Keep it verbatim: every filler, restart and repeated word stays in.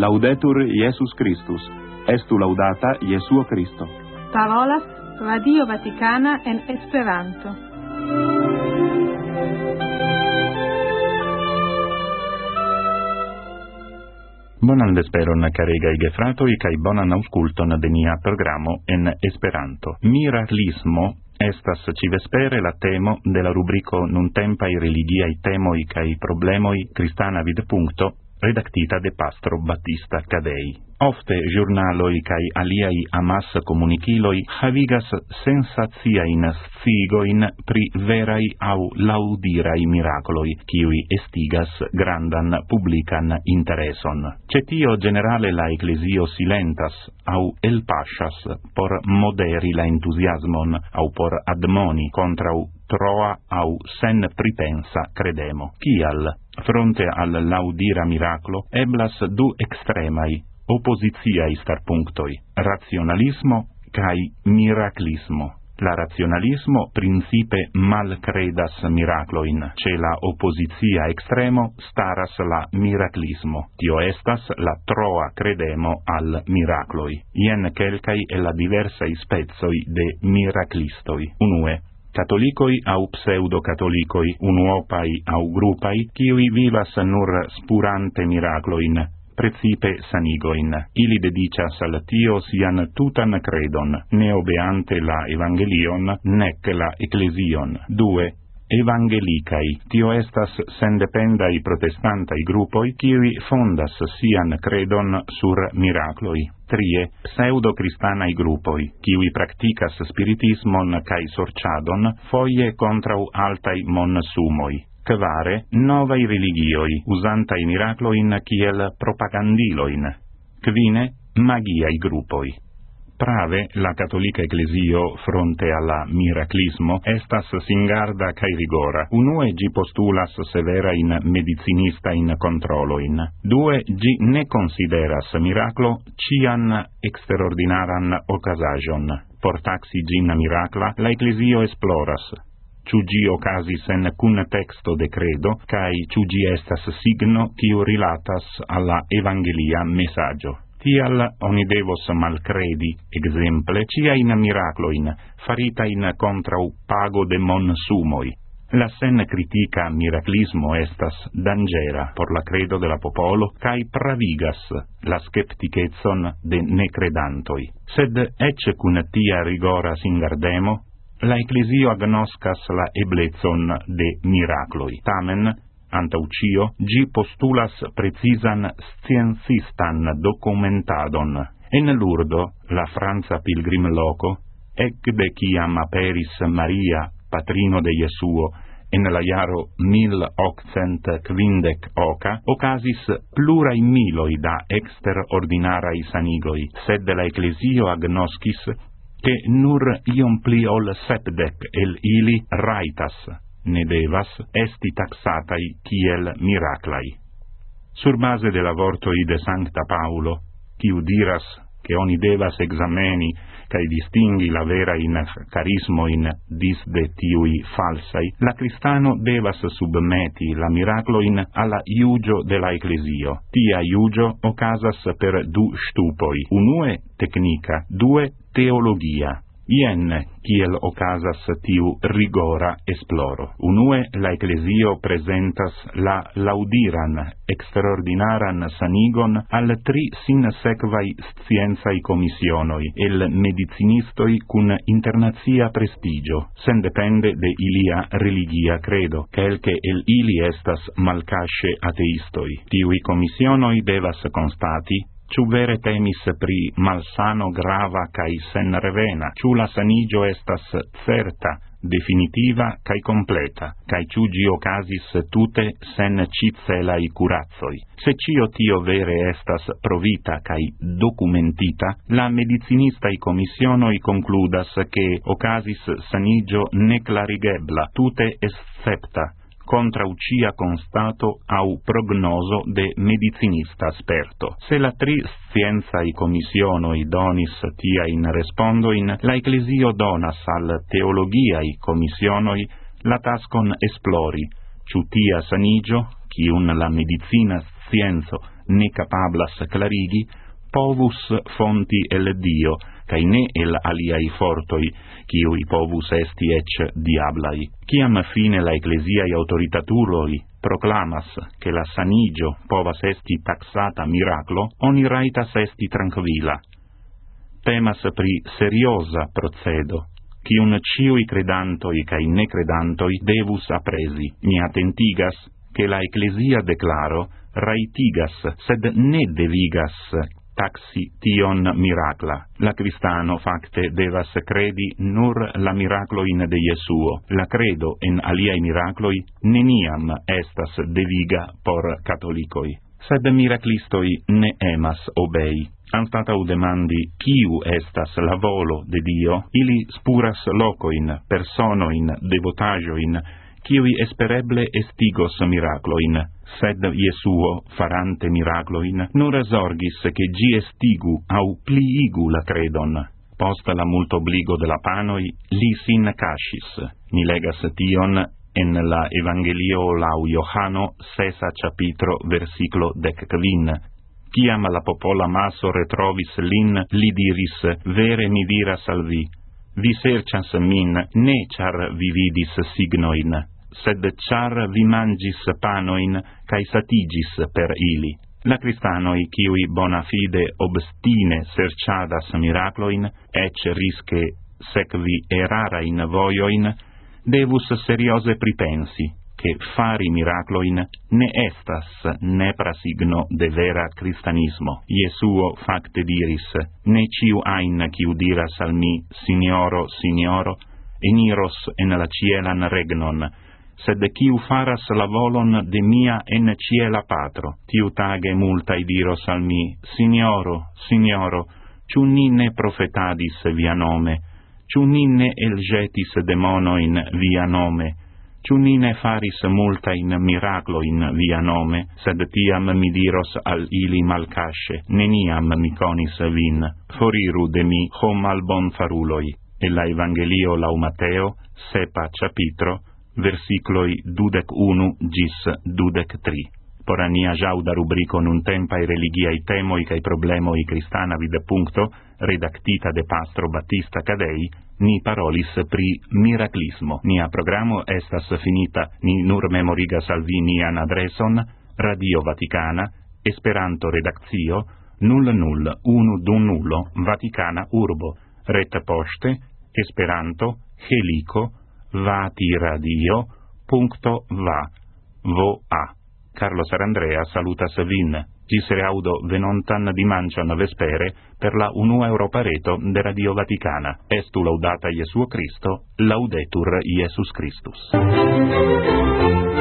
Laudetur Jesus Christus. Estu laudata Jesuo Christo. Parolas Radio Vaticana en Esperanto. Bonan vesperon, caregaj gefratoj, kaj bonan aŭskulton de nia programo en Esperanto. Miraclismo estas ĉi-vespere la temo de la rubriko Nuntempaj religiaj temoj kaj problemoj kristana vidpunkto, redaktita de pastro Battista Cadei. Ofte giornaloi kai aliai amas comuniciloi havigas sensaziain scigoin pri verai au laudirai miracoloi, kiui estigas grandan publican intereson. Cetio generale la ecclesio silentas au elpascias por moderi la entusiasmon au por admoni contrau troa au sen pripensa credemo. Kial, fronte al laudira miracolo, eblas du extremai oppositiai starpunctoi, rationalismo cae miraclismo. La rationalismo principe malcredas miracloin, ce la oppositia extremo staras la miraclismo. Tio estas la troa credemo al miracloi. Ien quelcai e la diversai spezoi de miraclistoi. Unue, catolicoi au pseudo-catolicoi, unuopai au grupai, kiui vivas nur spurante miracloin, precipe sanigoin. Ili dedicas al tio sian tutan credon, ne obeante la evangelion, nec la ecclesion. Due, evangelicai. Tio estas sendependai protestantai grupoi, kiui fondas sian credon sur miracloi. Trie, pseudo-cristanai grupoi, kiui practicas spiritismon cae sorciadon, foie contrau altai mon sumoi. Kvare, novai religioi, usantai miracloin kiel propagandiloin. Kvine, magiai gruppoi. Prave, la cattolica ecclesio fronte alla miraclismo estas singarda cae rigora. Unue gi postulas severa in medicinista in controloin. Due, gi ne consideras miraclo cian extraordinaran ocasagion. Por taxi gin miracla, la ecclesio esploras. Ciu gi ocasis en cun texto de credo, cae ciu gi estas signo quiu rilatas alla evangelia messaggio. Tial oni devos malcredi, exemple, ciain miracloin, faritain contrau pago de mon sumoi. La sen critica miraclismo estas dangera por la credo de la popolo, cae pravigas la skepticetson de necredantoi. Sed ecce cun tia rigora singardemo, la ecclesio agnoscas la eblezon de miracloi. Tamen, antau cio, gi postulas precisan sciencistan documentadon. En Lurdo, la Franza pilgrim loco, ec de ciam aperis Maria, patrino de Jesuo, en la jaro mil octcent quindec oca, ocasis plurai miloi da extraordinarai sanigoi, sed la ecclesio agnoscis che nur iom pli ol sepdec el ili raitas, ne devas, esti taxatai kiel miraclai. Sur base de la vortoi de Sancta Paulo, quiu diras che oni devas exameni cae distingui la vera in carismo in dis de tiui falsai, la cristano devas submeti la miracloin alla iugio de la ecclesio. Tia iugio ocasas per du stupoi, unue technica, due teologia. Ien, kiel ocasas tiu rigora esploro. Unue, la ecclesio presentas la laudiran, extraordinaran sanigon al tri sin sequai scienzai commissionoi, el medicinistoi cun internazia prestigio, sen depende de ilia religia credo, quelque el ili estas malcasce ateistoi. Tiui commissionoi devas constati, ciu vere temis pri malsano grava cae sen revena, ciu la sanigio estas certa, definitiva cae completa, cae ciu gi ocasis tute sen cicelai curazzoi. Se cio tio vere estas provita cae documentita, la medicinistai commissionoi concludas che ocasis sanigio neclarigebla, tute excepta, contra ucia constato au prognoso de medicinista esperto. Se la tri scienzai commissionoi donis tia in respondoin, la ecclesio donas al teologiai commissionoi la taskon esplori, ciu tia sanigio, cium la medicina scienzo ne capablas clarigi, povus fonti el Dio, cae ne el aliai fortoi, quiui povus esti ec diablai. Ciam fine la ecclesiae autoritaturoi proclamas che la sanigio povas esti taxata miraclo, oni raitas esti tranquilla. Temas pri seriosa procedo, cium ciui credantoi cae necredantoi devus apresi. Mi attentigas che la ecclesia declaro raitigas, sed ne devigas taxi tion miracla. La cristano facte devas credi nur la miracloin de Jesuo. La credo en aliai miracloi neniam estas deviga por catholicoi. Sed miraclistoi ne emas obei. Anstatau demandi kiu estas la volo de Dio, ili spuras locoin, personoin, devotagioin, kiui espereble estigos miracloin, sed Jesuo, farante miracloin, nur sorgis che gi estigu au pliigu la credon. Post la multo obligo de la panoi, li sin cascis. Ni legas tion en la Evangelio lau Johano, sesa capitro, versiclo dec quin. Ciam la popola maso retrovis lin, li diris, vere mi diras al vi, vi sercias min, ne char vi vidis signoin, sed char vi mangis panoin, cae satigis per ili. La cristanoi, kiui bona fide obstine serciadas miracloin, ec risque sequi erarain voioin, devus seriose pripensi, che fari miracloin ne estas nepra signo de vera cristianismo. Jesuo facte diris, ne ciu ain ciu diras al mi, Signoro, Signoro, eniros en la cielan regnon, sed ciu faras la volon de mia en ciela patro. Tiu tage multai diros al mi, Signoro, Signoro, ciu ni ne profetadis via nome, ciu ni ne elgetis demonoin via nome, ciu ni ne faris multain miracloin via nome, sed tiam mi diros al ili malcasce, neniam mi conis vin, foriru de mi hom albon faruloi. E la Evangelio lau Mateo, sepa capitro, versicloi dudec unu gis dudec tri. Por ania jauda rubrico nun tempai religiai temoi cae problemoi cristana vide puncto, redactita de Pastro Battista Cadei, ni parolis pri miraclismo. Nia programo estas finita, ni nur memorigas al vi nian adreson, Radio Vaticana, Esperanto redakcio, nul nul unu du nulo, Vaticana urbo, ret poste, Esperanto, helico, vatiradio, puncto va, vo a. Carlo Sarandrea salutas vin. Gis reaudo venontan dimancion vespere per la unua Europareto de Radio Vaticana. Estu laudata Jesuo Cristo, laudetur Iesus Christus.